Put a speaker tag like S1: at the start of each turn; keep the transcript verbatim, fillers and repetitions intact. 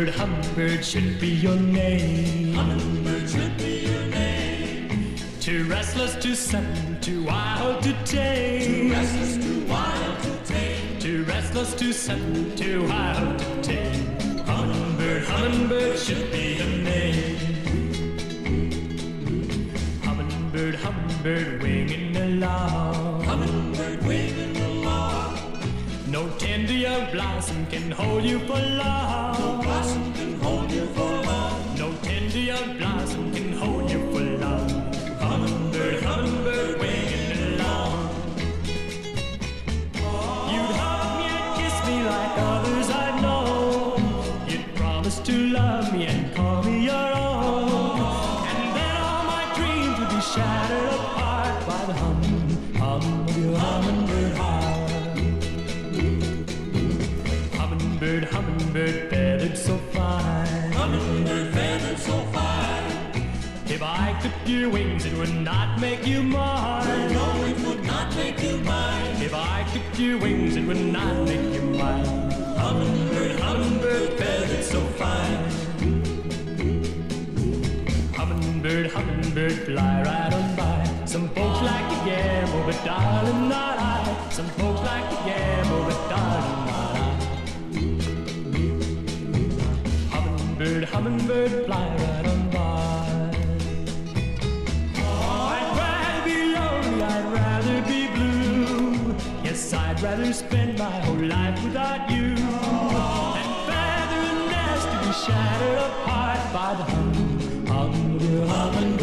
S1: Hummingbird, hummingbird should be your name.
S2: Hummingbird should be your name.
S1: Too restless to settle, too wild to tame.
S2: Too restless, too wild to tame.
S1: Too restless to settle, too wild to tame. Hummingbird, hummingbird should be your name. Hummingbird, hummingbird winging along.
S2: Hummingbird winging along.
S1: No tender young blossom can hold you for long.
S2: No blossom can hold you for long.
S1: No tender young blossom can hold you for long. Hummingbird, hummingbird winging along. You'd hug me and kiss me like others I know. You'd promise to love me and call me your own. And then all my dreams would be shattered apart by the hum, hum of your hummingbird heart. Hummingbird, hummingbird feathered so fine.
S2: Hummingbird feathered so fine.
S1: If I clipped your wings, it would not make you mine.
S2: No, it would not make you mine.
S1: If I clipped your wings, it would not make you mine. Hummingbird, hummingbird feathered so fine. Hummingbird, hummingbird fly right on by. Some folks like to gamble, but darling, not I. Some folks like to gamble, but darling, not I. Hummingbird, hummingbird fly right on by. I'd rather be lonely, I'd rather be blue. Yes, I'd rather spend my whole life without you than feather a nest to be shattered apart by the hum, hum of your hummingbird.